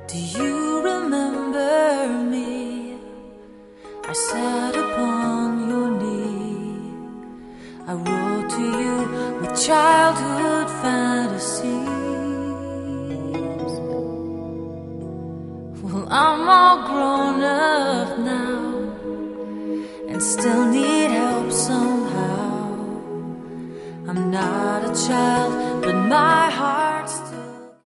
Do you remember me? I sat upon your knee. I wrote to you with childhood fantasies. Well, I'm all grown up now and still need help somehow. I'm not a child, but my